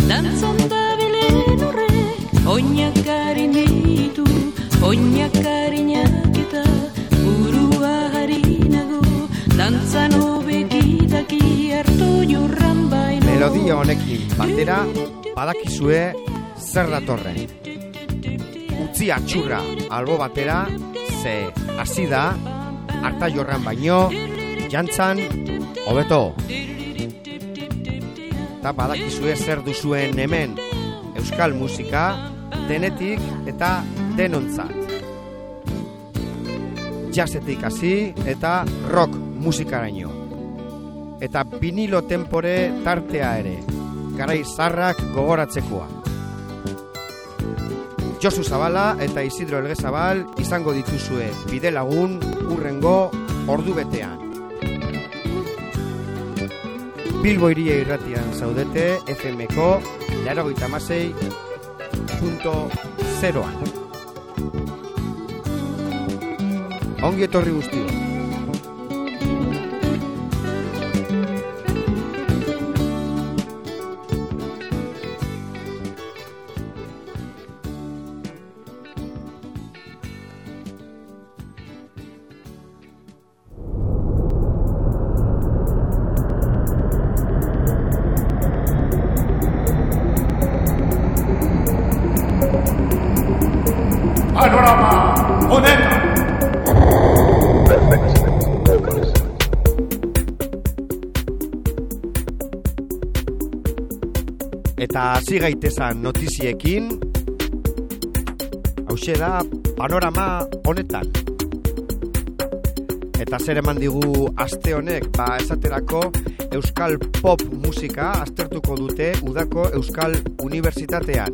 dantzon dabilen horrek, oinakarin ditu, oinakarinak eta burua harinago, dantzan obekitaki hartu jurran baino. Melodia honekin batera, badakizue zer datorren. Utzi atxurra albo batera, ze hasi da, harta jorran baino, jantzan, hobeto. Eta badakizue zer duzuen hemen, euskal musika, denetik eta denontzat. Jazzetik hasi eta rock musikaraino. Eta vinilo tempore tartea ere, garai zarrak gogoratzekoa. Josu Zabala eta Isidro Elgezabal izango dituzue bide lagun hurrengo ordubetean. Bilbo Hiria Irratian zaudete FM-ko 96.0an. Ongi etorri guztio. Eta hasi gaitezan notiziekin, hauxe da panorama honetan. Eta zer eman digu aste honek, esaterako euskal pop musika aztertuko dute udako euskal unibertsitatean.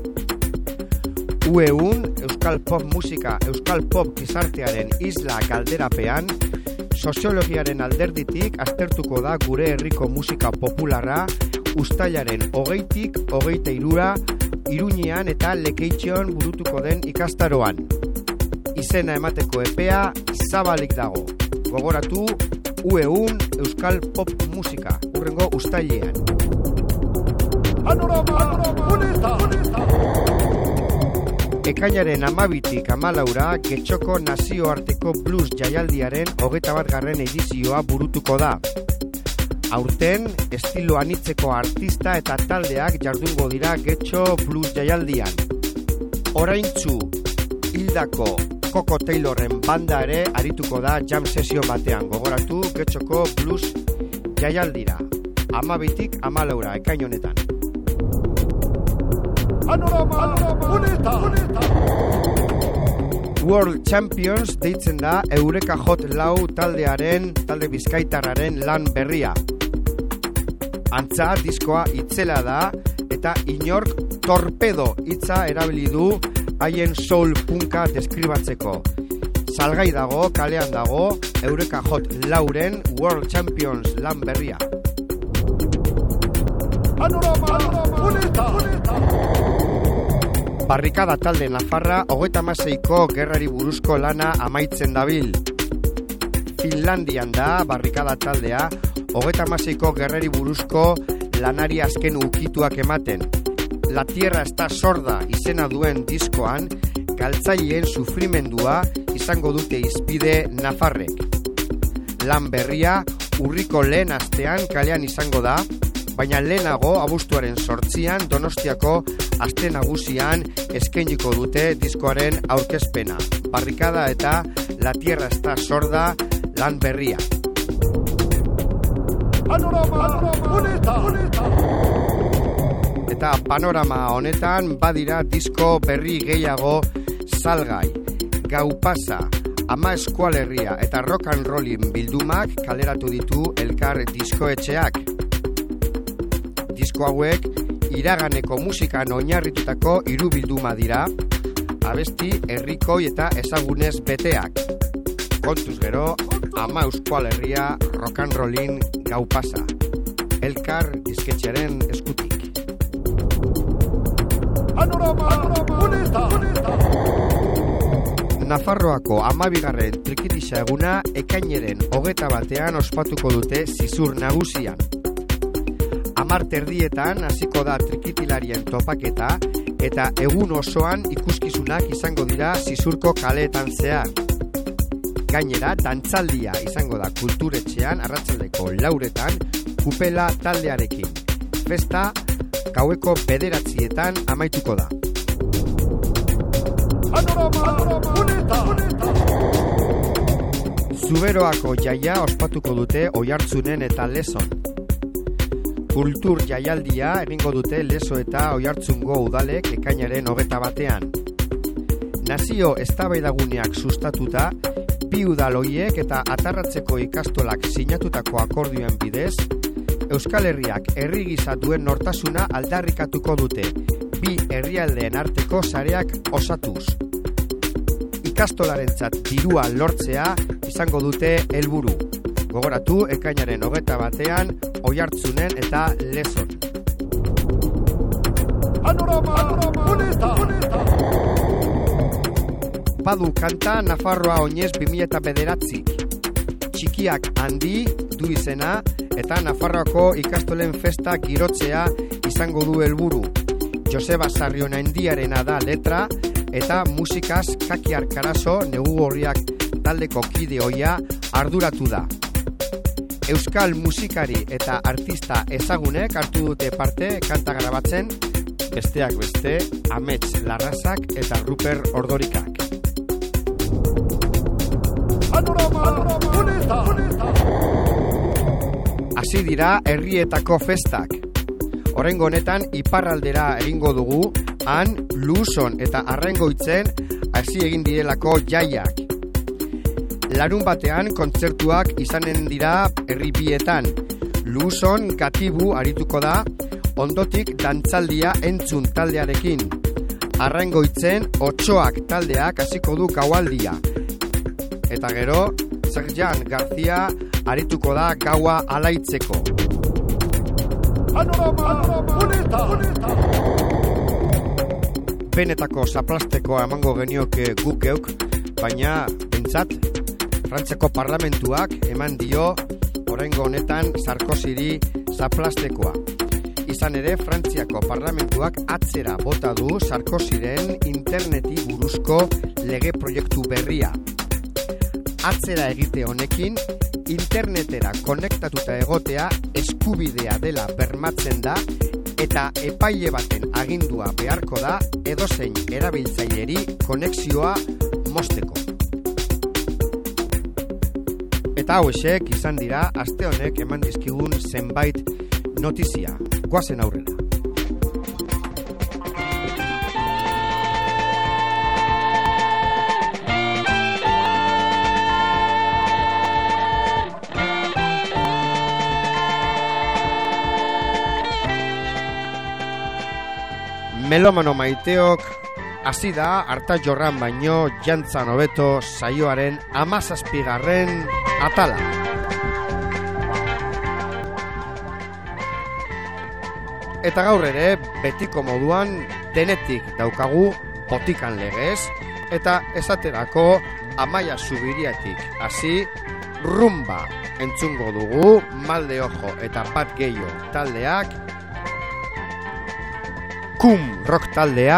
UEUn, euskal pop musika, euskal pop gizartearen isla galderapean, soziologiaren alderditik aztertuko da gure herriko musika popularra, uztailaren 20tik 23 Iruñean eta Lekeitxeon burutuko den ikastaroan. Izena emateko epea zabalik dago. Gogoratu UEUn euskal pop musika, hurrengo uztailean. Ekainaren 12tik 14 Getxoko nazioarteko blues jaialdiaren 21. edizioa burutuko da. Aurten, estilo anitzeko artista eta taldeak jardungo dira Getxo Blues jaialdian. Oraintzu, hildako Coco Taylorren banda ere arituko da jam sesio batean. Gogoratu Getxoko Blues jaialdira. 12tik 14 ekain honetan. World Champions deitzen da Eureka Hot Lau talde bizkaitarraren lan berria. Antza diskoa itzela da eta inork torpedo hitza erabili du haien soul punka deskribatzeko. Salgai dago, kalean dago, Eureka Hot Lauren World Champions lan berria. Barrikada talde nafarra 36ko gerrari buruzko lana amaitzen dabil. Finlandian da barrikada taldea 36ko gerrari buruzko lanari azken ukituak ematen. La Tierra está sorda izena duen diskoan galtzaileen sufrimendua izango dute hizpide nafarrek. Lan berria urriko lehen astean kalean izango da, baina lehenago abuztuaren 8an Donostiako aste nagusian eskainiko dute diskoaren aurkezpena. Barrikada eta La Tierra está sorda lan berria. Eta panorama honetan badira disko berri gehiago salgai. Gau pasa, Ama Eskualerria eta Rock and Rollin bildumak kaleratu ditu elkar diskoetxeak. Disko hauek iraganeko musikan oinarritutako 3 bilduma dira, abesti herrikoi eta ezagunez beteak. Kontuz gero, Ama Eskualerria, Rock and Rollin, Gau pasa. Elkar disketxearen eskutik. Nafarroako 12. trikitisa eguna ekainaren 21 ospatuko dute Zizur nagusian. 10:30 hasiko da trikitilarien topaketa eta egun osoan ikuskizunak izango dira Zizurko kaleetan zehar. Gainera, dantzaldia izango da kulturetxean arratsaldeko 4:00 Kupela taldearekin. Festa gaueko 9:00 amaituko da. Zuberoako jaia ospatuko dute Oiartzunen eta Lezon. Kultur jaialdia egingo dute Lezo eta Oiartzungo udalek ekainaren 21. Nazio eztabaidaguneak sustatuta, bi udal horiek eta Atarratzeko ikastolak sinatutako akordioen bidez, Euskal Herriak herri gisa duen nortasuna aldarrikatuko dute, bi herrialdeen arteko sareak osatuz. Ikastolarentzat dirua lortzea izango dute helburu. Gogoratu ekainaren 21 Oiartzunen eta Lezon. Badu kanta Nafarroa oinez 2009. Txikiak handi du izena eta Nafarroako ikastolen festa girotzea izango du helburu. Joseba Sarrionaindiarena da letra eta musikaz Kaki Arkarazo Negu Gorriak taldeko kide ohia arduratu da. Euskal musikari eta artista ezagunek hartu dute parte kanta grabatzen, besteak beste Amets Larrazak eta Ruper Ordorikak. Hasi dira herrietako festak. Oraingo honetan iparraldera egingo dugu, han Luzon eta Arraingoitzen hasi egin direlako jaiak. Larun batean kontzertuak izanen dira herri bietan. Luzon Gatibu arituko da, ondotik dantzaldia entzun taldearekin. Arraingoitzen Otsoak taldeak hasiko du gaualdia. Eta gero, Serjan Garzia arituko da gaua alaitzeko. Benetako zaplasteko emango genioke guk geuk, baina bentsat, Frantziako parlamentuak eman dio oraingo honetan Sarkozyri zaplastekoa. Izan ere, Frantziako parlamentuak atzera bota du Sarkozyren interneti buruzko lege proiektu berria. Atzera egite honekin, internetera konektatuta egotea eskubidea dela bermatzen da eta epaile baten agindua beharko da edozein erabiltzaileri konexioa mozteko. Eta hauexek izan dira aste honek eman dizkigun zenbait notizia. Goazen aurrera. Melomano maiteok, hasi da harta jorran baino jantzan hobeto saioaren 17. atala. Eta gaur ere, betiko moduan denetik daukagu botikan legez, eta esaterako Amaia Zubiriatik hasi rumba entzungo dugu, Malde Ojo eta Bat Gehiago taldeak, Kum rock taldea,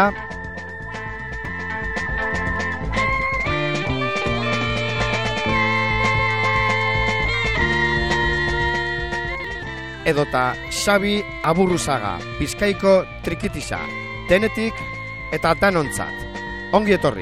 edota Xabi Aburruzaga, Bizkaiko trikitiza, denetik eta danontzat. Ongi etorri!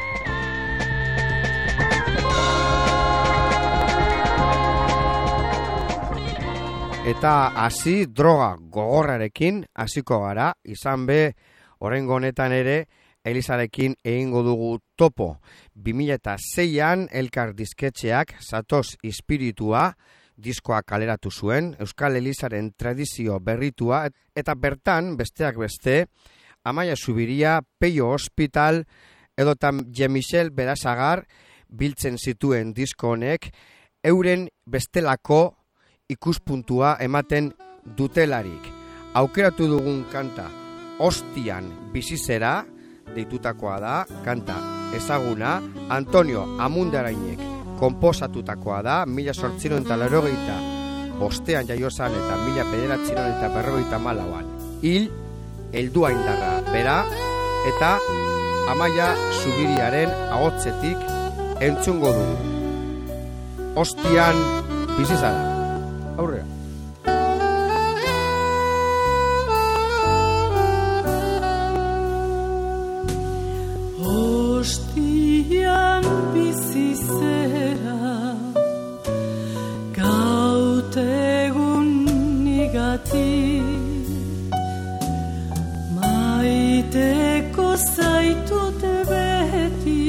Eta hasi droga gogorrarekin hasiko gara, izan be, oraingo honetan ere, Elizarekin egingo dugu topo. 2006an Elkar disketxeak Zatoz Espiritua diskoa kaleratu zuen, Euskal Elizaren tradizio berritua, eta bertan, besteak beste, Amaia Zubiria, Peio Hospital, edotan Jean-Michel Berasagar biltzen zituen disko honek, euren bestelako ikuspuntua ematen dutelarik. Aukeratu dugun kanta Ostian bizizera deitutakoa da, kanta ezaguna, Antonio Amundarainek konposatutakoa da, 1880 5 jaiozan eta 1954an. Hil helduaindarra bera eta Amaia Zubiriaren ahotsetik entzungo dugu. Ostian bizi zara. Aurrea. Ostian bizi zera, gautegun nigatik, maiteko zaitut beti,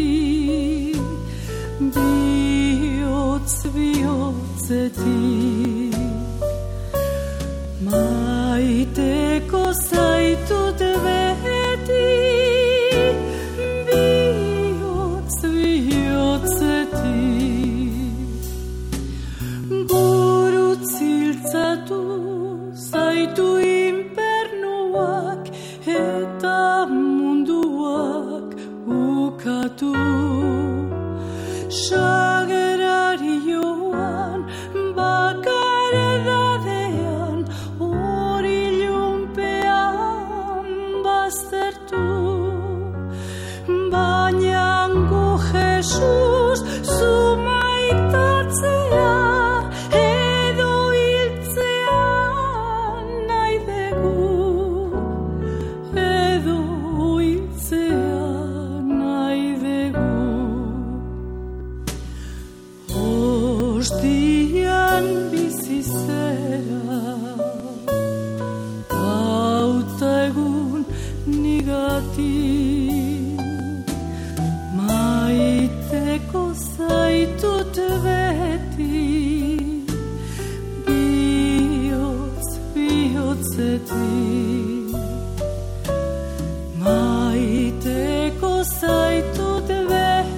bihotzetik. Maiteko zaitut beti, zaitu infernuak eta munduak ukatu. Sagerari joan bakaredadean hori ilunpean baztertu. Bainango Jesus zumaitatzea Ostian bizi zera, gauta egun nigatik, maiteko zaitut beti, bihotzetik. Maiteko zaitut beti,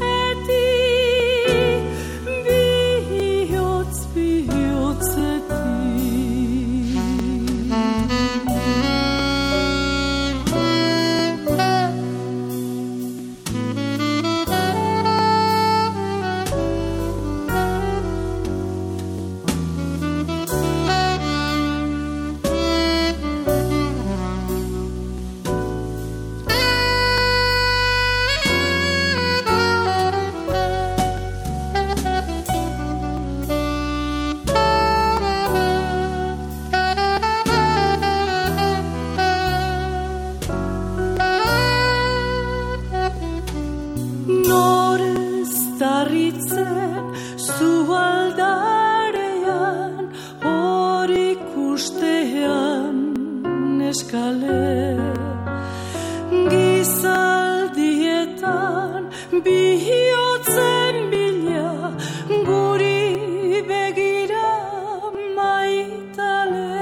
zu aldarean hori ikustean neskale, gizaldietan bihotzen bila guri begira maitale.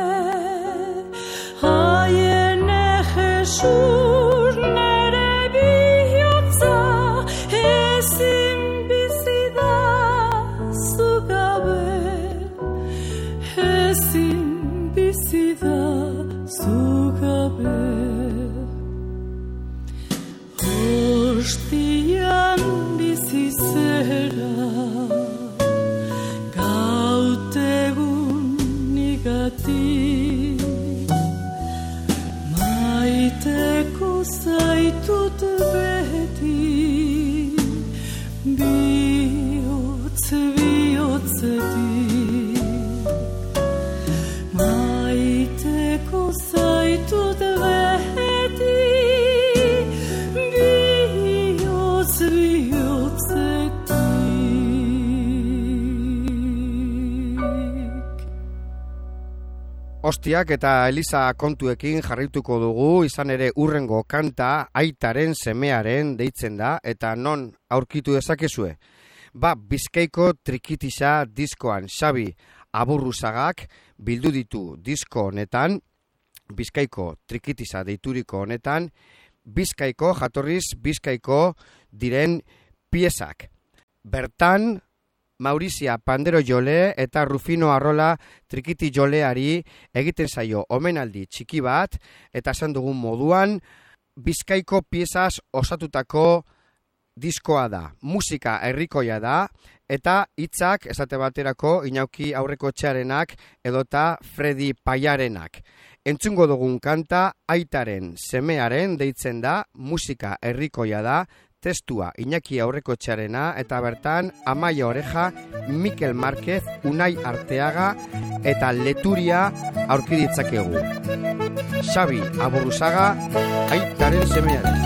Haiene Jesus nere bihotza ezin bizida zugabe. Ostian bizi zera, gautegun nigatik, maiteko zaitut beti, bihotzetik. Maiteko zaitut beti, bihotzetik. Ostiak eta Eliza kontuekin jarrituko dugu, izan ere urrengo kanta aitaren semearen deitzen da, eta non aurkitu dezakezue. Bizkaiko Trikitixa diskoan Xabi Aburruzagak bildu ditu disko honetan, Bizkaiko Trikitixa deituriko honetan, Bizkaiko jatorriz Bizkaiko diren piezak. Bertan, Maurizia Pandero Jole eta Rufino Arrola Trikiti Joleari egiten zaio omenaldi txiki bat, eta esan dugun moduan, Bizkaiko piezaz osatutako diskoa da. Musika herrikoia da, eta hitzak esate baterako Inauki Aurrekotxearenak edota Fredi Paiarenak. Entzungo dugun kanta aitaren semearen deitzen da, musika herrikoia da, testua Iñaki Aurrekotxearena eta bertan Amaia Oreja, Mikel Márquez, Unai Arteaga eta Leturia aurki ditzakegu. Xabi Aburruzaga, aitaren semearen.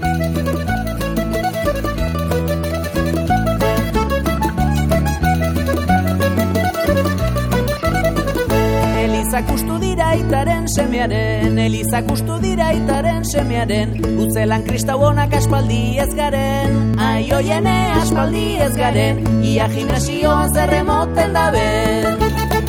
Elizak ustu dira aitaren semearen, Elizak ustu dira aitaren semearen, Utzelan kristau honak aspaldi ez garen, aioiene aspaldi ez garen, ia gimnasioan zerremoten daben.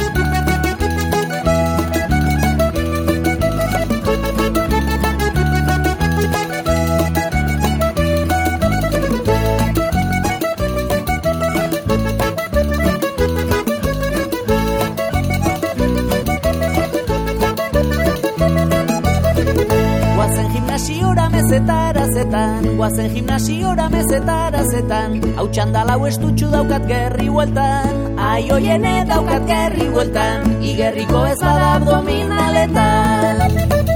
Guazen gimnasiora mezetara zetan, hau txandalau estutxu daukat gerri hueltan, aioiene daukat gerri hueltan, igerriko ez bada abdominaletan.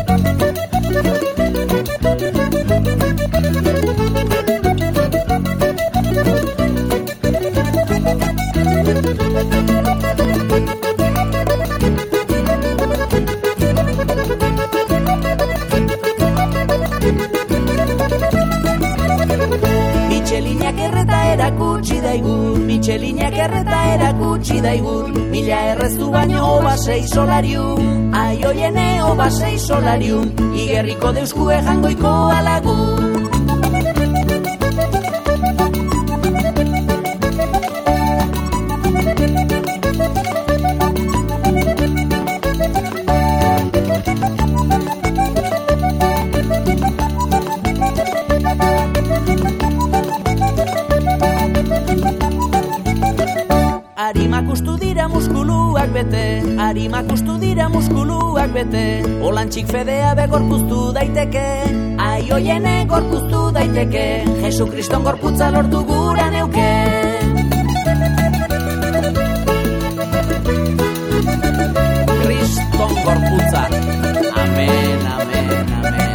Mitxelinak erreta erakutsi daigun, mila erreztu baino oba 6 solarium, aioiene oba 6 solarium, igerriko deuskue jangoiko alagun. Arimak ustu dira muskuluak bete, Olantxik fedea begorpuztu daiteke, aioiene gorpuztu daiteke, Jesu Kriston gorputza lortu gura neuke. Kriston gorputza, amen, amen, amen.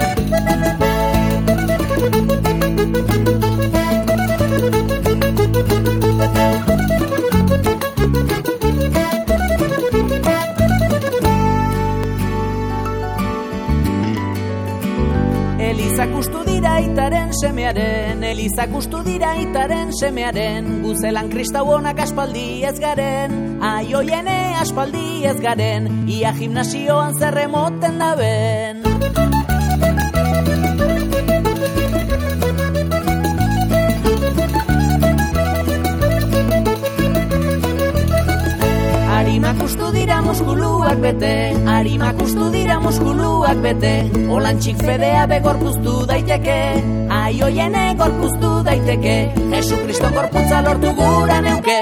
Elizak ustu dira aitaren semearen, Elizak ustu dira aitaren semearen, Guzelan kristau honak aspaldi ez garen, aioiene aspaldi ez garen, ia gimnasioan zerremoten daben. Arimak ustu dira muskuluak bete, Arimak ustu dira muskuluak bete, Olantxik fedea begorpuztu daiteke, aioiene gorpuztu daiteke, Jesu Kriston gorputza lortu gura neuke.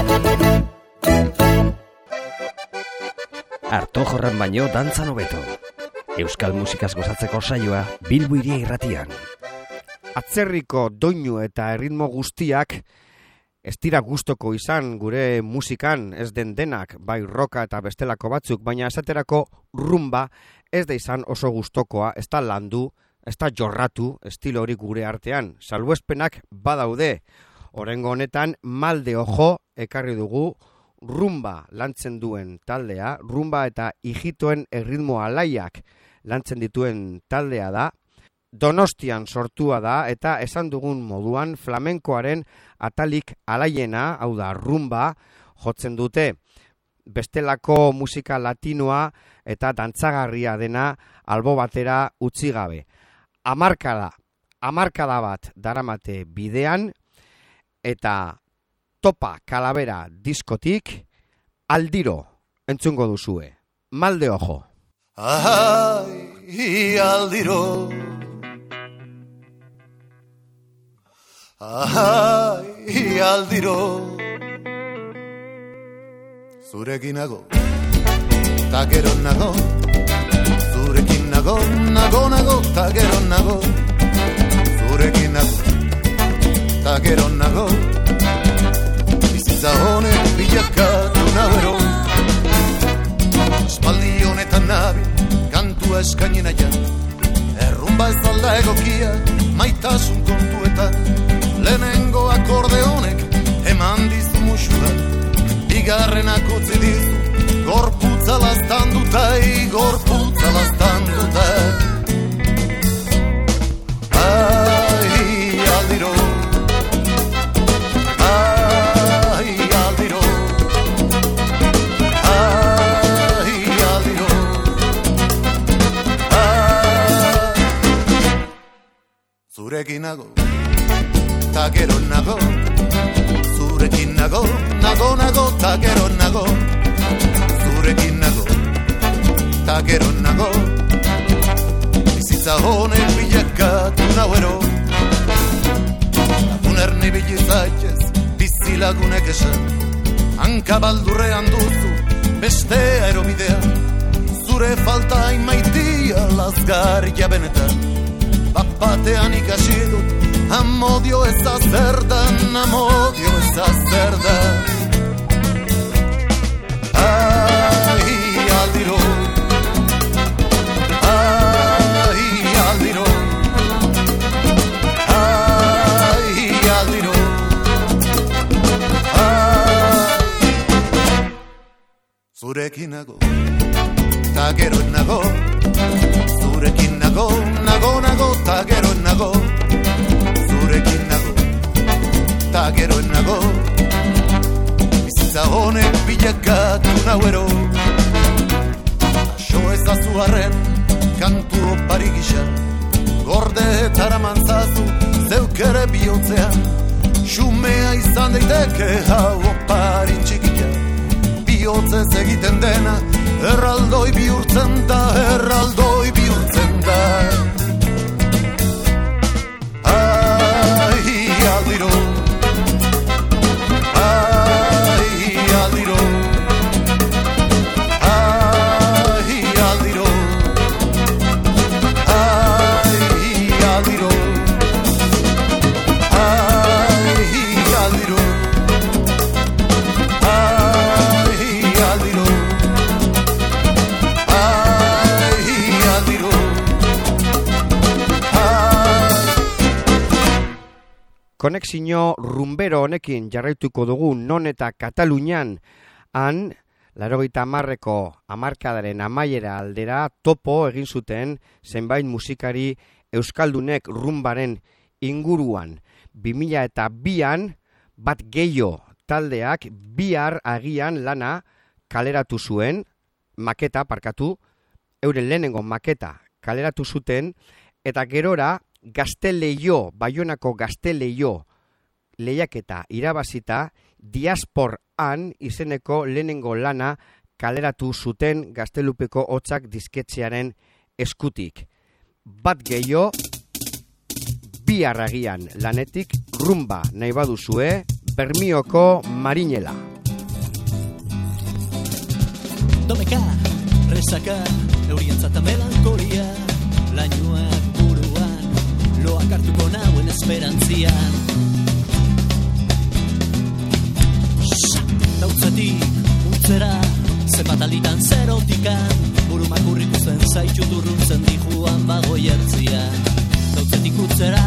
Arto jorran baino dantzan hobeto. Euskal musikaz gozatzeko saioa Bilbo Hiria Irratian. Atzerriko doinu eta erritmo guztiak ez dira gustoko izan gure musikan, ez den denak, bai roka eta bestelako batzuk, baina esaterako rumba ez da izan oso gustokoa, ez da landu, ez da jorratu estilo hori gure artean. Salbuespenak badaude. Oraingo honetan Malde Ojo ekarri dugu rumba lantzen duen taldea, rumba eta ijitoen erritmo alaiak lantzen dituen taldea da. Donostian sortua da eta esan dugun moduan flamenkoaren atalik alaiena, hau da rumba, jotzen dute. Bestelako musika latinoa eta dantzagarria dena albo batera utzi gabe. Hamarkada bat daramate bidean eta Topa Calavera diskotik aldiro entzungo duzue. Malde Ojo. Ai, aldiro. Ai, aldiro. Zurekin nago, ta gero nago. Zurekin nago, ta gero nago. Zurekin nago, ta gero nago. Bizi eskaini nahian. Errumba ez alda egokia maitasun kontuetan. Lehenengo akorde honek eman dizu musuda. Bigarrenak utzi dizu gorputza laztandutai, gorputza laztandutai. Ai, aldiro, ai, aldiro, ai, aldiro, ai. Zurekin nago, ta gero nago, zurekin nago, nago, ta gero nago, zurekin nago, ta gero nago. Bizitza honek bilakatu nauero, laguner nibili zaitez, bizi lagunek esan. Hankabaldurrean duzu, beste aerobidea, zure falta hainmaitia lazgarria benetan. Bapatean ikasi dut, amodio ez azerdan, amodio ez azerdan. Ai, aldiro, ai, aldiro, ai, aldiro, ai. Zurekin nago, ta gero nago, zurekin nago, nago, ta gero nago, zurekin nago, ta gero nago. Bizitza honek bilakatu nauero, aso ezazu harren kantu opari gisa, gorde etara mantzazu zeukere bihotzean. Xumea izan daiteke hau opari txikia, bihotzez egiten dena erraldoi bihurtzen da, erraldoi bihurtzen da. Ai, aldiro, ai, aldiro, ai, aldiro, ai, aldiro, ai, aldiro, ai, aldiro, ai, aldiro. Konexio rumbero honekin jarraituko dugu non eta Katalunian, han, 80ko hamarkadaren amaiera aldera topo egin zuten zenbait musikari euskaldunek rumbaren inguruan. 2002an bat gehiago taldeak bihar agian lana kaleratu zuen, euren lehenengo maketa kaleratu zuten, eta gerora Gazteleio, Baionako Gazteleio lehiaketa irabazita, Diasporan izeneko lehenengo lana kaleratu zuten Gaztelupeko Hotzak disketxearen eskutik. Bat gehiago, bihar agian lanetik rumba nahi baduzue, Bermioko Marinela. Domeka, resaka, eurientzata melankolia, lainoak buruan, loak hartuko nauen esperantzian. Dautzetik, utzera, zenbat alditan zerotikan, burumak urriku zen zaitu durruntzen dijuan bago jertzian. Dautzetik utzera,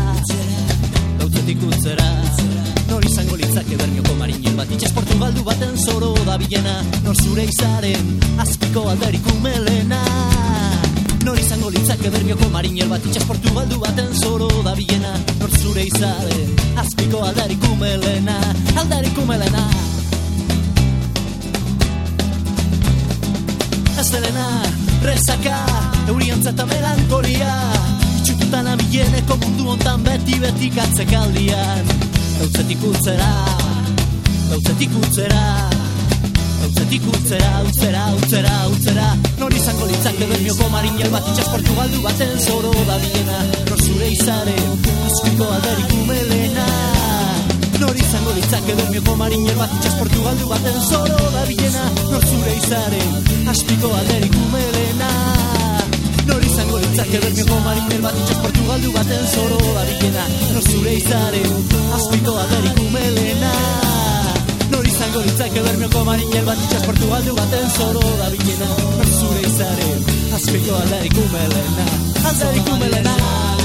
nor izango litzake Bermioko Marinel bat, itxas Portugaldu baten zoro da bilena, nor zure izaren azpiko alderik umelena. Nor izango litzake Bermioko Marinel bat, itxas Portugaldu baten zoro da bilena, nor zure izaren azpiko alderik umelena, alderik umelena. Estelena, resaka, euriantzata melankolia, itxututan abileneko mundu hontan beti katzekaldian. Dautzetik utzera, nor izango litzake Bermioko Marinel bat, itxas Portugaldu baten zoro da bilena, nor zure izaren azpiko alderik umelena. Nor izango litzake Bermioko Marinel bat, itxas Portugaldu baten zoro da bilena, nor zure izaren azpiko alderik umelena. Nor izango litzake Bermioko Marinel bat, itxas Portugaldu baten zoro da bilena, nor zure izaren azpiko alderik umelena. Nor izango litzake Bermioko Marinel bat, itxas Portugaldu baten zoro da bilena, nor zure izaren Azpiko alderik umelena, alderik umelena.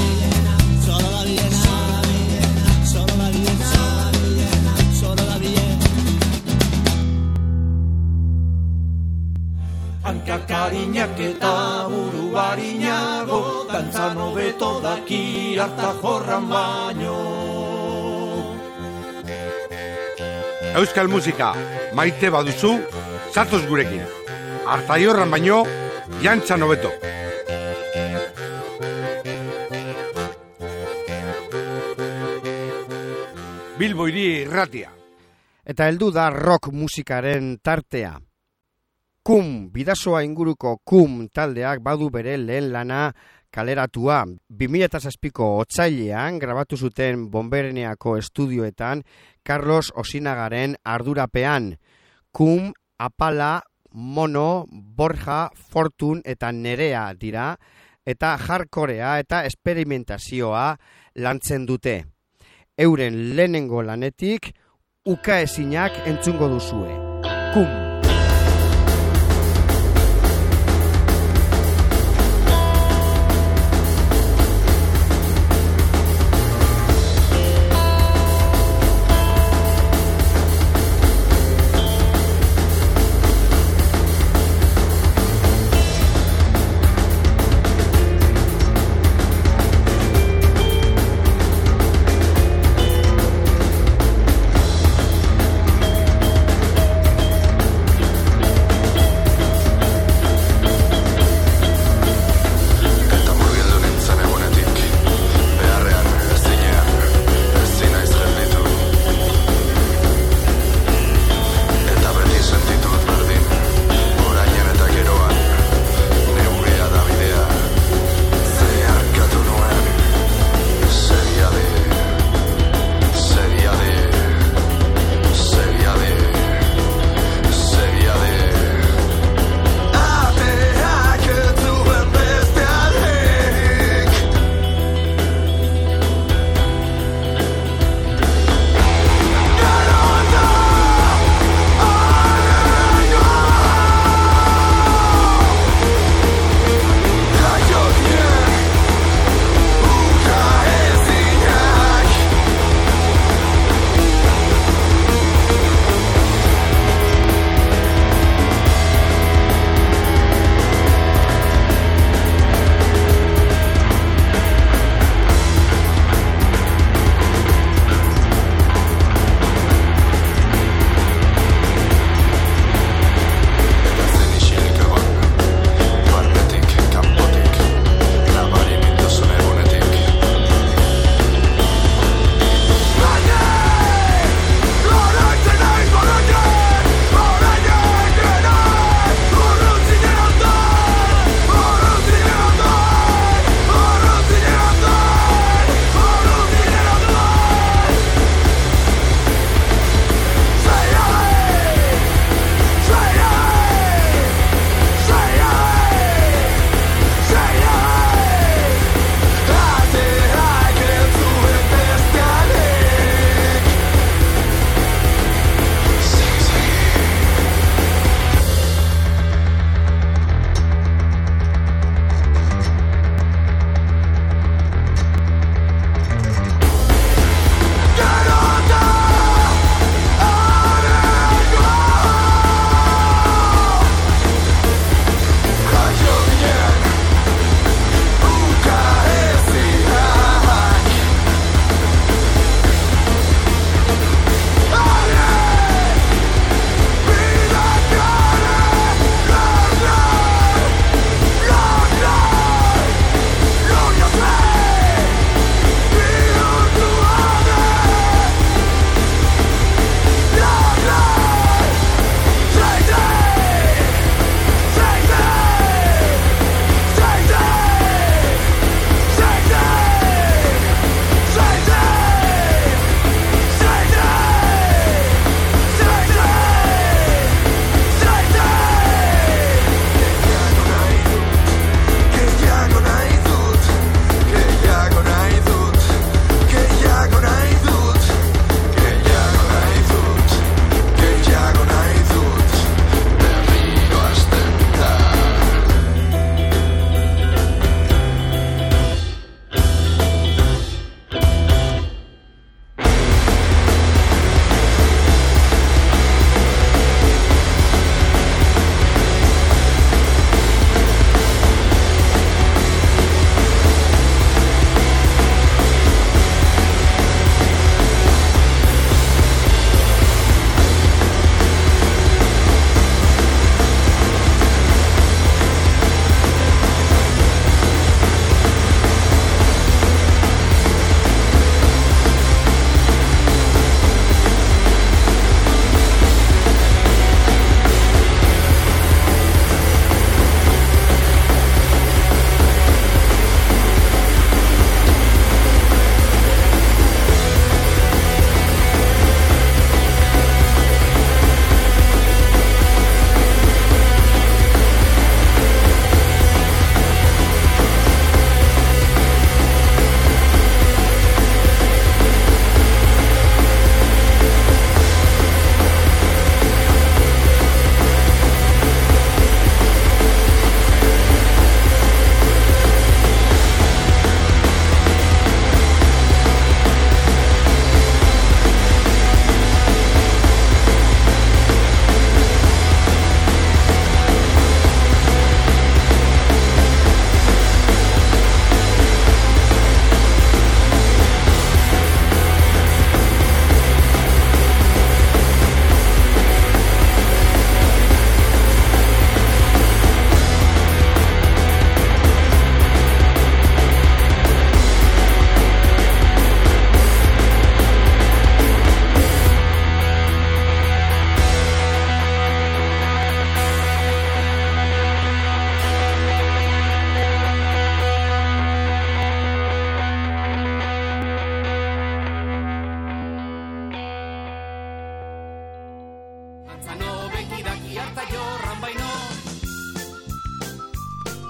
Hankakarinak eta buru barinago, dantzan hobeto daki harta jorran baino. Euskal musika maite baduzu, zatoz gurekin. Harta jorran baino, jantzan hobeto. Bilbo Hiri Irratia. Eta heldu da rock musikaren tartea. KUM, Bidasoa inguruko KUM taldeak badu bere lehen lana kaleratua. 2007ko otsailean grabatu zuten Bonbereneako estudioetan Carlos Osinagaren ardurapean. KUM, Apala, Mono, Borja, Fortun eta Nerea dira, eta hardcorea eta esperimentazioa lantzen dute. Euren lehenengo lanetik ukaezinak entzungo duzue. KUM.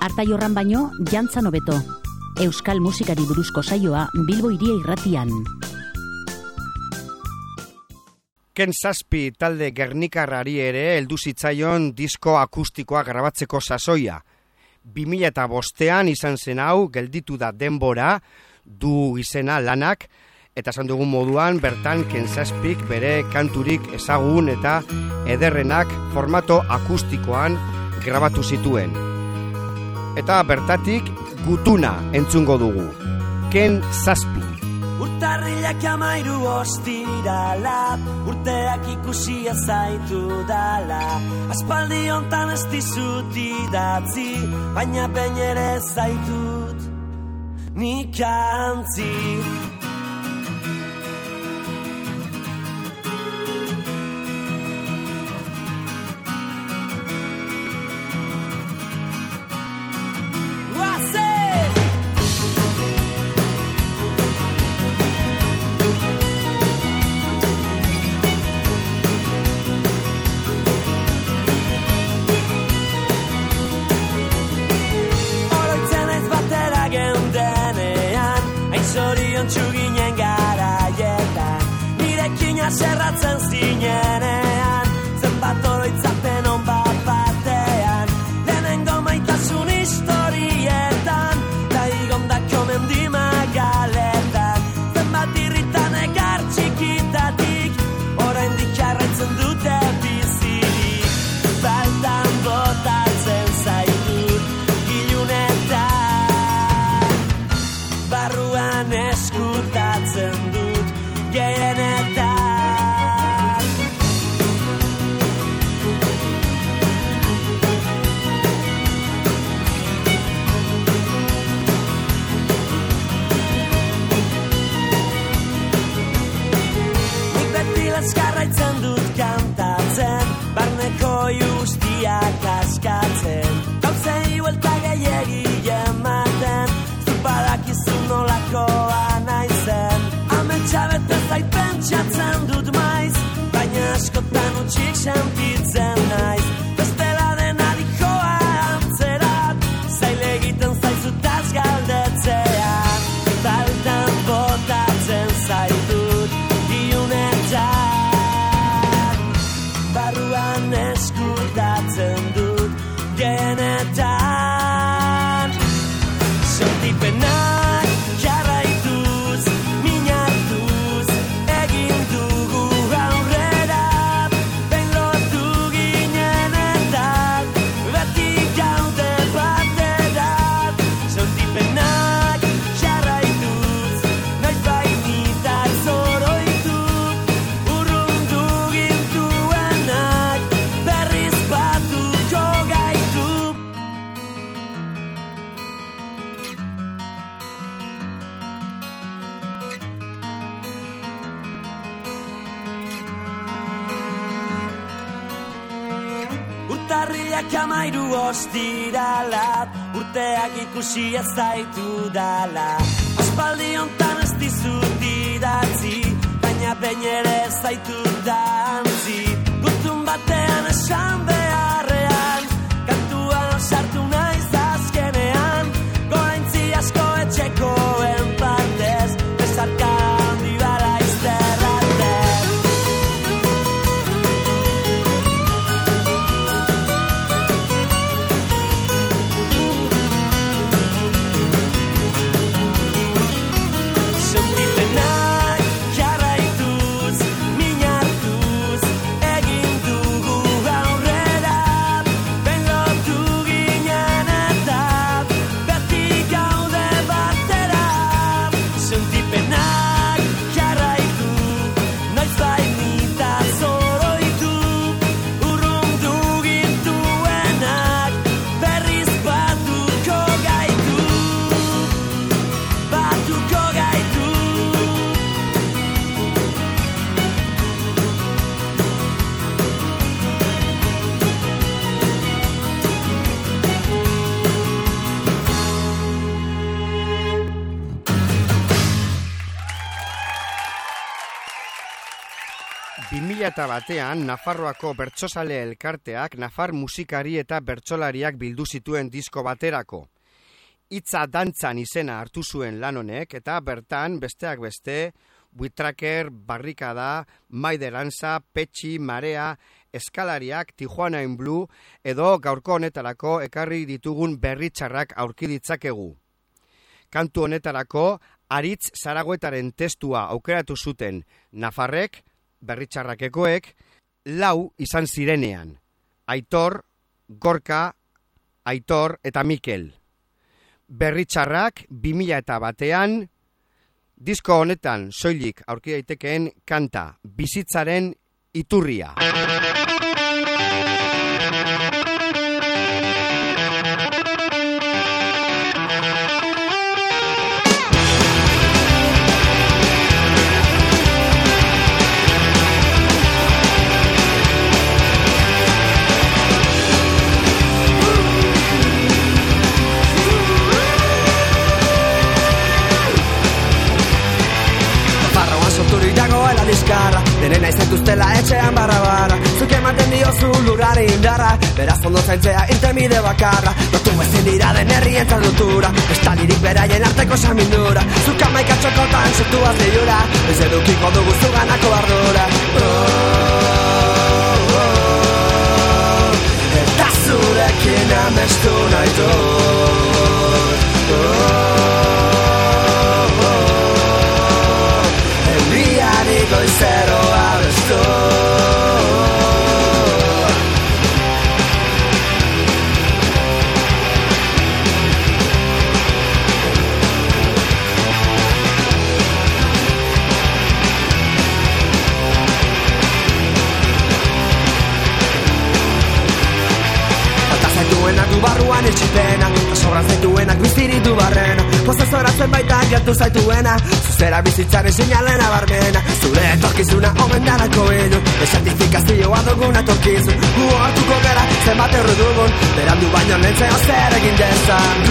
Artaiorran baino, jantzan hobeto. Euskal musikari buruzko saioa Bilbo Hiria Irratian. Ken Zazpi talde gernikarrari ere heldu zitzaion disko akustikoa grabatzeko sasoia. 2005an izan zen hau, gelditu da denbora, du izena lanak, eta esan dugun moduan bertan Ken Zazpik bere kanturik ezagun eta ederrenak formato akustikoan grabatu zituen. Eta bertatik Gutuna entzungo dugu. Ken Zazpi. Urtarrilak 13 ostirala, urteak ikusia zaitu dala. Aspaldi hontan ez dizut idatzi, baina behin ere zaitut nik antzi. Txuginen garaietan, nirekin aserratzen zinenean, zenbat oroitzapen on bat batean, lehenengo maitasun historietan, da igondako mendimagaletan, zenbat irritan egar txikitatik, oraindik jarraitzen dute bizirik, faltan botatzen zaitut ilunetan, barruan eskutatzen dut gehienetan. Nik beti lazkarraitzen dut kantatzen, barneko justiak askatzen, gauzei huelta gehiegi ematen, badakizu nolakoa naizen, ametsa bete zait pentsatzen dut maiz, baina askotan utxik sentitzen naiz, bestela dena dikoa antzerat, zaile egiten zaizutaz galdetzean, faltan botatzen zaitut ilunetan, barruan eskutatzen dut genetan. Sentipenak jarraituz, min hartuz, egin dugu aurrera, behin lotu ginenetan, beti gaude baterat. Sentipenak jarraituz, noiz bainitak zoroitu, urrundu gintuenak, berriz batuko gaitu. Urtarrilak 13 ostiralat, urteak ikusi ez zaitu dala. Aspaldi hontan ez dizut idatzi, baina behin ere ez zaitut dantzi. Gutun batean esan beharrean, kantuan sartu naiz azkenean, goraintzi asko etxekoen partez, besarka handi bala izterratez. Sentipenak jarraituz, min hartuz, 2001 Nafarroako bertsozale elkarteak Nafar musikari eta bertsolariak bildu zituen disko baterako. Hitza dantzan izena hartu zuen lan honek eta bertan besteak beste Buitraker, Barrikada, Maideranza, Petxi, Marea, Eskalariak, Tijuana in Blue edo gaurko honetarako ekarri ditugun berritxarrak aurki ditzakegu. Kantu honetarako Aritz Zaragoetaren testua aukeratu zuten Nafarrek, berritxarrakekoek, 4 izan zirenean. Aitor, Gorka, Aitor eta Mikel. Berritxarrak 2001 disko honetan soilik aurki daitekeen kanta Bizitzaren iturria. Denen aizetuztela etxean barra Zuk ematen diozu lurrari indarra Beraz ondo zaintzea intemide bakarra Lotu ezin dira den herrien taldutura Estalirik beraien arteko samindura Zuk amaika txokotan sektuaz liura Ez edukiko dugu zuganako ardura Eta zurekin amestu nahi dut Goizero abestu Zaituenak du barruan etxipena Sobran zaituenak bizirik du barrena Posezoratzen baita gertu zaituena Zuzera bizitzaren sinalena barmena Zure etorkizuna omen danako inu Esertifikazioa duguna torkizun Gu hartuko gara zenbat erru dugun Berandu baino lentzeo zer egin dezan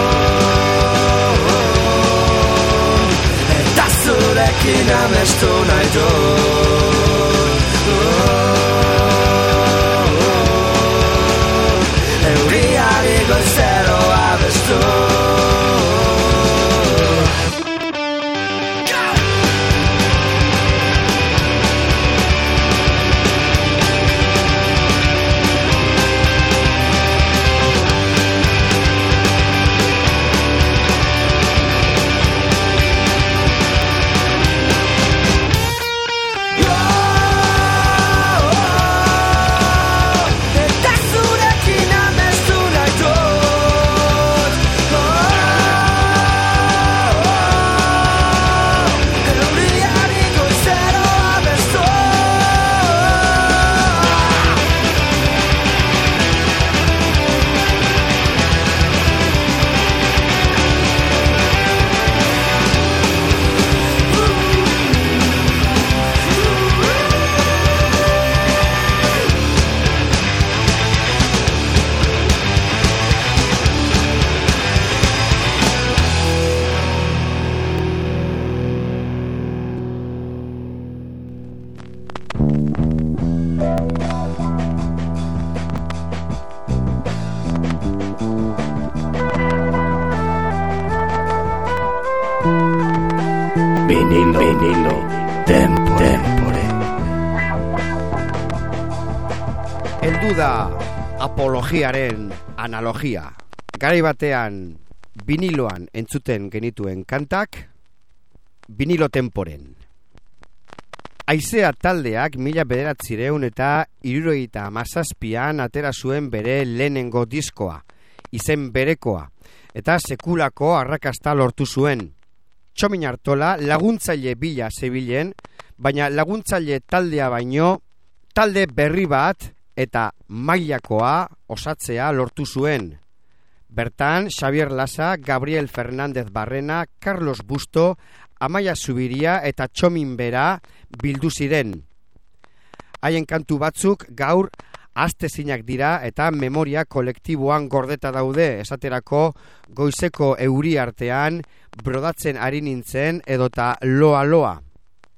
Eta zurekin amestu nahi dut Euriari goizero abestu Vinilo Tempore. Heldu da apologiaren analogia. Garai batean viniloan entzuten genituen kantak Vinilo Temporen. Aizea taldeak 1977an atera zuen bere lehenengo diskoa, izen berekoa, eta sekulako arrakasta lortu zuen. Txomin Artola laguntzaile bila zebilen, baina laguntzaile taldea baino, talde berri bat eta mailakoa osatzea lortu zuen. Bertan, Xavier Lasa, Gabriel Fernández Barrena, Carlos Busto, Amaia Zubiria eta Txomin Bera bildu ziren. Haien kantu batzuk gaur astezinak dira eta memoria kolektiboan gordeta daude, esaterako goizeko euri artean brodatzen ari nintzen edota loa.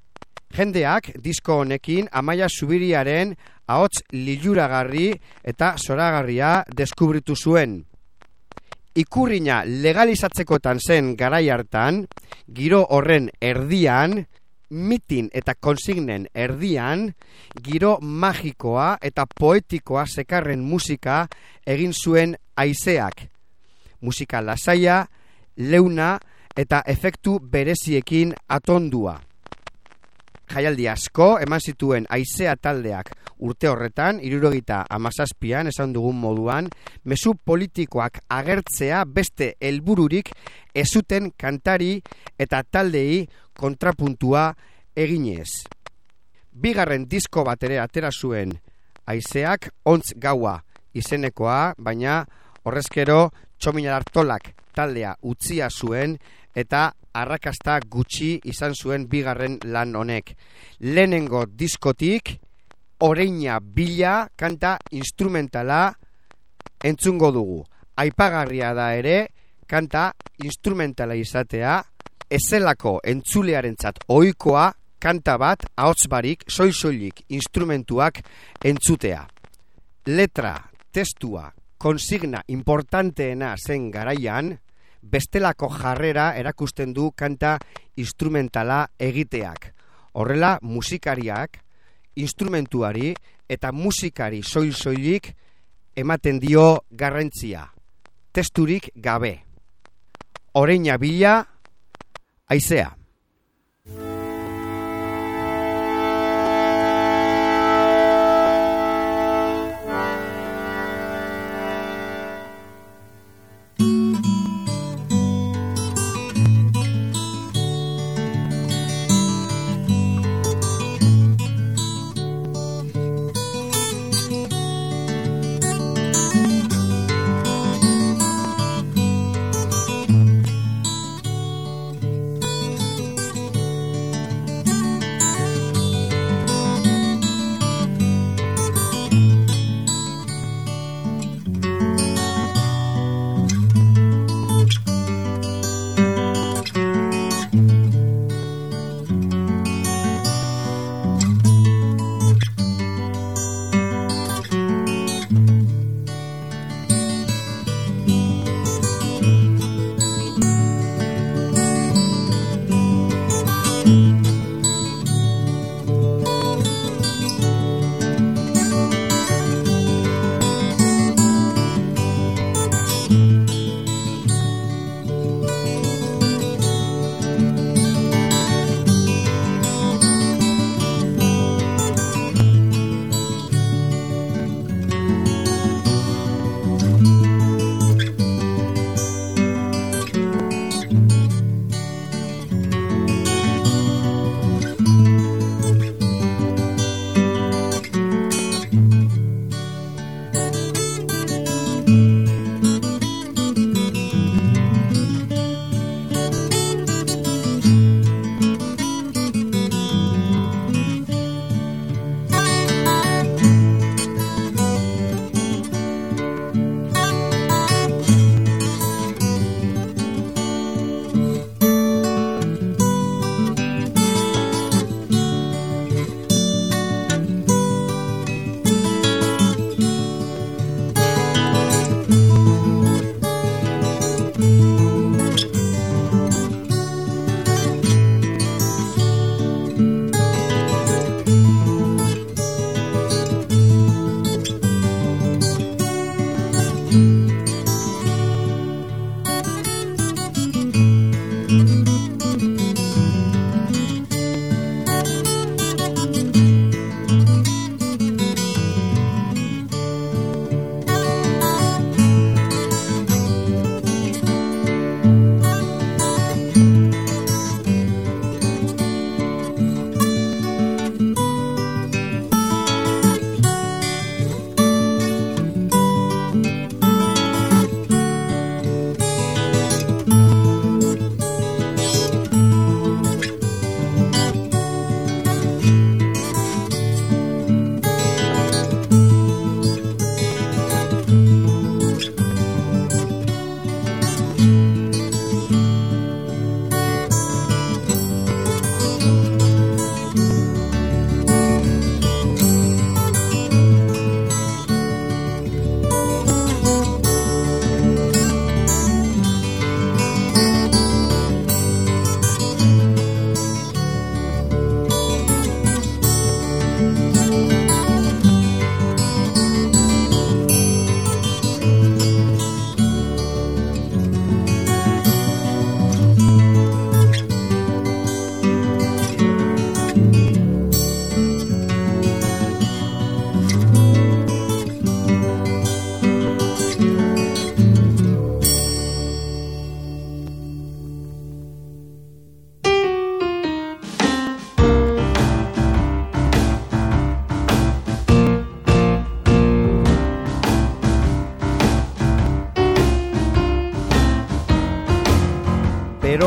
Jendeak disko honekin Amaia Zubiriaren ahots liluragarri eta zoragarria deskubritu zuen. Ikurrina legalizatzekotan zen garai hartan, giro horren erdian, mitin eta konsignen erdian, giro magikoa eta poetikoa zekarren musika egin zuen haizeak. Musika lasaia, leuna eta efektu bereziekin atondua. Jaialdi asko eman zituen haizea taldeak urte horretan, 77an esan dugun moduan, mezu politikoak agertzea beste helbururik ez zuten kantari eta taldei kontrapuntua eginez. Bigarren disko bat ere atera zuen haizeak ontz gaua izenekoa, baina horrezkero Txomin Artolak taldea utzia zuen eta arrakasta gutxi izan zuen bigarren lan honek. Lehenengo diskotik Oreina Bila kanta instrumentala entzungo dugu. Aipagarria da ere kanta instrumentala izatea, ezelako entzulearentzat ohikoa kanta bat ahots barik soil-soilik instrumentuak entzutea. Letra, testua, konsigna importanteena zen garaian, bestelako jarrera erakusten du kanta instrumentala egiteak. Horrela, musikariak, instrumentuari eta musikari soil-soilik ematen dio garrantzia. Testurik gabe. Oreina Bila, haizea.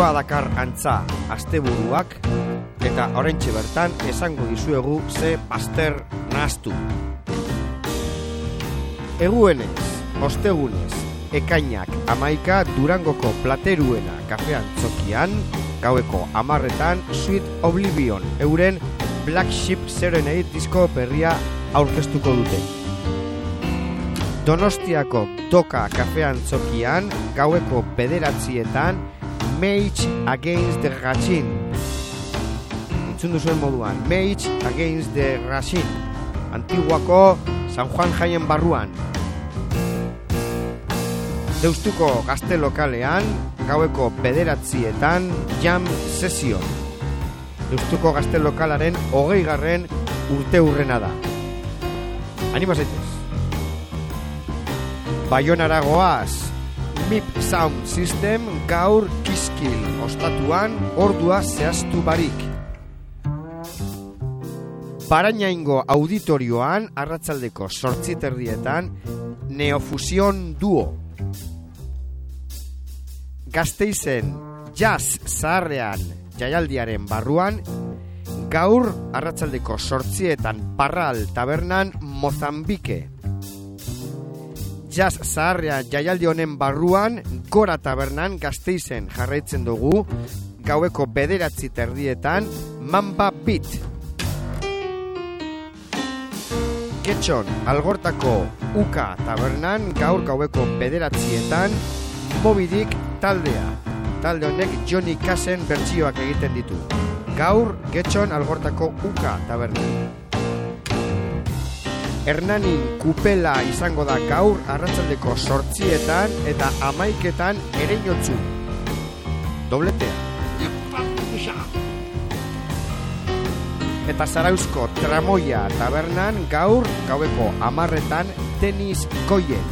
giroa dakar antza asteburuak, eta oraintxe bertan esango dizuegu ze bazter nahaztu. Eguenez, ostegunez, ekainak 11 Durangoko Plateruena kafean tzokian, gaueko 10etan Sweet Oblivion euren Black Sheep Serenade disko berria aurkeztuko dute. Donostiako Doka kafean tzokian, gaueko 9etan Mage Against the Machine. Entzun duzuen moduan, Mage Against the Machine. Antiguako San Juan jaien barruan. Deustuko Gazte lokalean, gaueko 9etan Jam Session. Deustuko Gazte lokalaren 20. urteurrena da. Anima zaitez. Baionara goaz, MIP Sound System gaur Kiskil ostatuan ordua zehaztu barik. Barainaingo auditorioan arratsaldeko 8:30 Neofusion Duo. Gasteizen Jazz Zaharrean jaialdiaren barruan, gaur arratsaldeko 8:00 Parral Tabernan Mozambike. Jazz Zaharrean jaialdi honen barruan, Gora Tabernan Gasteizen jarraitzen dugu, gaueko 9:30 Mamba Beat. Getxon Algortako Uka Tabernan gaur gaueko 9:00 Moby Dick taldea. Talde honek Johnny Cashen bertsioak egiten ditu. Gaur Getxon Algortako Uka Tabernan. Hernanin Kupela izango da gaur arratsaldeko 8:00 eta 11:00 Ereinotzu. Dobletea. Eta Zarauzko Tramoia Tabernan gaur gaueko 10:00 Tenis Goien.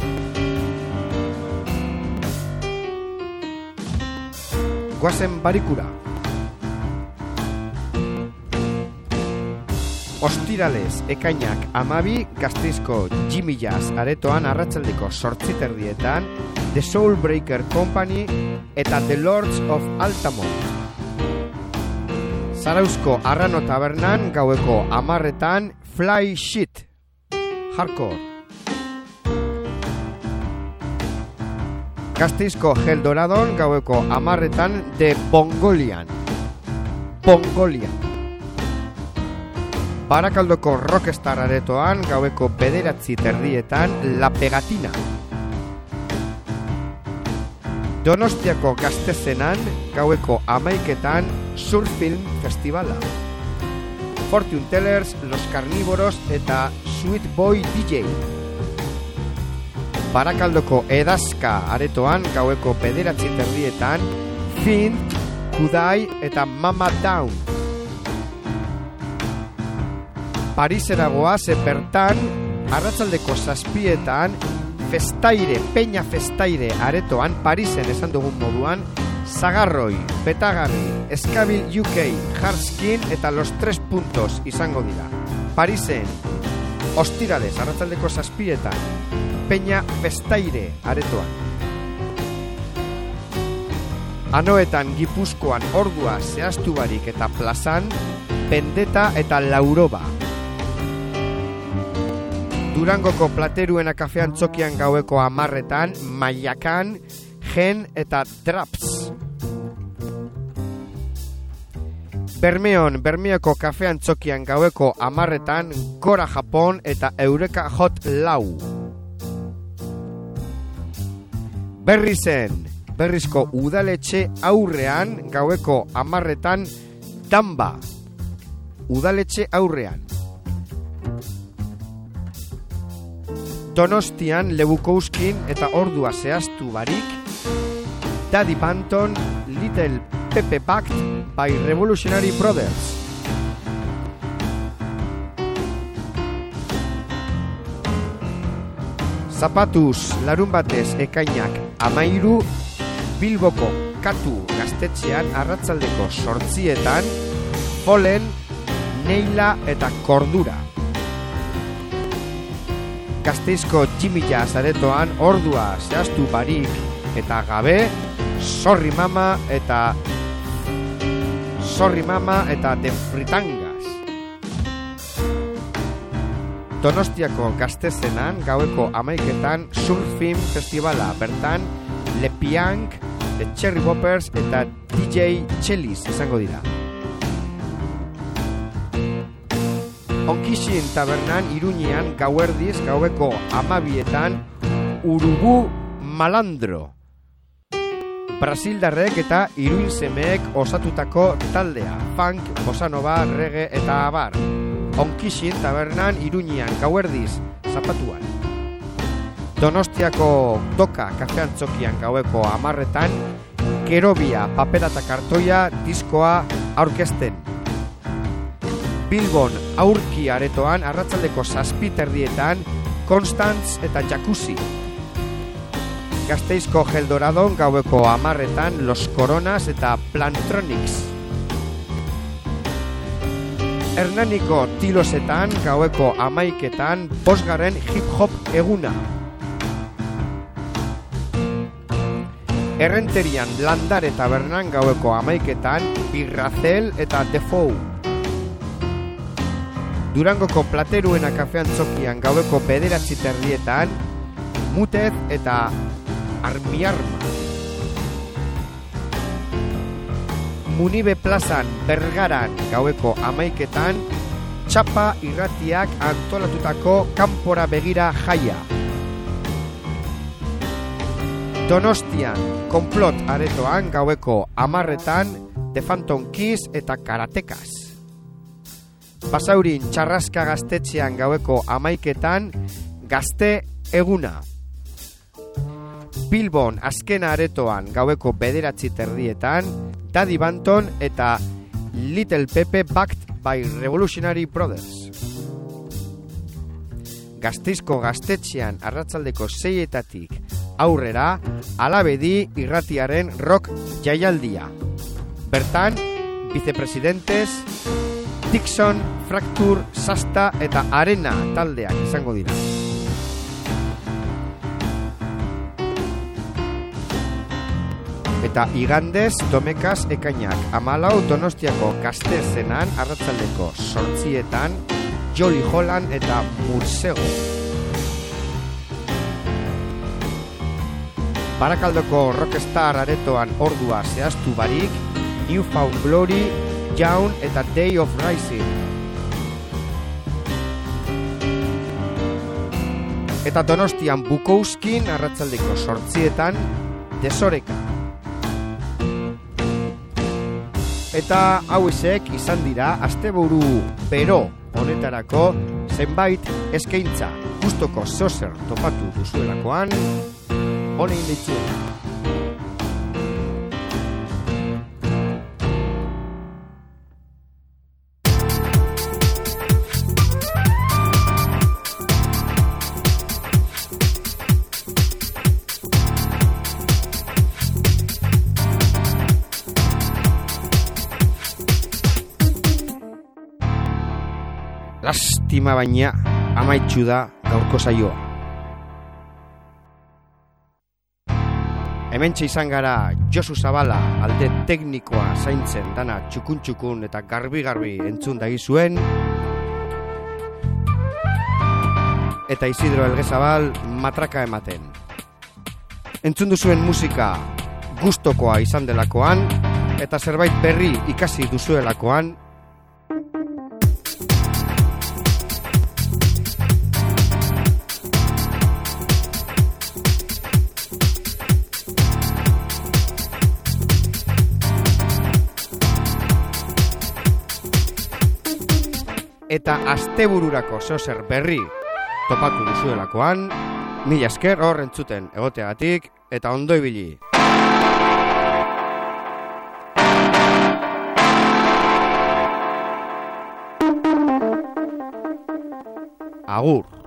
Goazen barikura. Ostiralez, ekainak 12 Gasteizko Jimmy Jazz aretoan arratsaldeko 8:30 The Soul Breaker Company eta The Lords of Altamont. Zarauzko Arrano Tabernan gaueko 10:00 Fly Shit Hardcore. Gasteizko Geldoradon gaueko 10:00 The Bongolian. Barakaldoko Rockstar aretoan gaueko 9:30 La Pegatina. Donostiako Gaztezenan gaueko 11:00 Surfilm Festivala. Fortune Tellers, Los Carnívoros eta Sweet Boy DJ. Barakaldoko Edazka aretoan gaueko 9:30 Finn, Kudai eta Mama Down. Parisera goaz bertan arratsaldeko 7:00 Festaire, Peña Festaire aretoan Parisen esan dugun moduan Zagarroi, Betagarri, Eskabil UK, Hardskin eta Los 3 Puntos izango dira. Parisen, ostirales arratsaldeko 7:00 Peña Festaire aretoan. Anoetan Gipuzkoan ordua zehaztu barik eta plazan Pendeta eta Lauroba. Durangoko Plateruena kafean tzokian gaueko 10:00 Maiakan, Gen eta Draps. Bermeoko kafean tzokian gaueko 10:00 Gora Japon eta Eureka Hot Lau. Berrizko udaletxe aurrean gaueko 10:00 Damba. Udaletxe aurrean. Donostian Lebukouskin eta ordua zehaztu barik Daddy Banton, Little Pepe Backed by Revolutionary Brothers. Zapatuz larunbatez ekainak 13 Bilboko Katu gaztetxean arratsaldeko 8:00 Polen, Neila eta Kordura. Gasteizko Jimmy Jazz aretoan ordua zehaztu barik eta gabe Sorry Mama eta Sorry Mama eta The Fritangas. Donostiako Gaztezenan gaueko 11etan Surfim Festivala, bertan Le Piank, The Cherry Boppers eta DJ Chelis izango dira. Onkixin tabernan Iruñean gauerdiz gaueko 12etan Urugu Malandro. Brasildarrek eta iruinsemeek osatutako taldea, funk, bossa nova, reggae eta abar. Onkixin tabernan Iruñean gauerdiz zapatuan. Donostiako Doka kafeantzokian gaueko 10etan Kerobia papera eta kartoia diskoa aurkezten. Bilbon aurki aretoan arratsaldeko 7:00 Constantz eta Jacuzzi. Gasteizko Geldoradon gaueko 10etan Los Coronas eta Plantronics. Hernaniko Tilosetan gaueko 11etan 5. hip-hop eguna. Errenterian Landare tabernan gaueko 11etan Birrazel eta Defou. Durangoko Plateruena kafeantzokian gaueko 9:30 Mutez eta Armiarma. Munibe plazan Bergaran gaueko 11etan Txapa irratiak antolatutako kanpora begira jaia. Donostian Konplot aretoan gaueko 10etan The Phantom Kiss eta Karatekas. Basaurin Txarraska gaztetxean gaueko 11etan Gazte eguna. Bilbon azkena aretoan gaueko 9:30 Daddy Banton eta Little Pepe backed by Revolutionary Brothers. Gasteizko gaztetxean arratsaldeko 6:00 aurrera Alabedi irratiaren rock jaialdia. Bertan, Vicepresidentes, Dixon, Fracture, Sasta eta Arena taldeak izango dira. Eta igandez, Domekaz ekainak 14 Donostiako Gaztezenan arratsaldeko 8:00 Jolly Holland eta Mursego. Barakaldoko Rockstar aretoan ordua zehaztu barik, New Found Glory, Jaun eta Day of Rising. Eta Donostian Bukouskin arratsaldeko 8:00 Desoreka. Eta hauesek izan dira asteburu bero honetarako zenbait eskaintza. Gustoko zozer topatu duzuelakoan, honein ditzu. Lastima baina amaitsu da gaurko saioa. Hementxe izan gara Josu Zabala alde teknikoa zaintzen dana txukun eta garbi entzun dagizuen. Eta Isidro Elgezabal matraka ematen. Entzun duzuen musika gustokoa izan delakoan eta zerbait berri ikasi duzuelakoan, eta astebururako zozer berri topatu duzuelakoan, mila esker hor entzuten egoteagatik eta ondo ibili. Agur.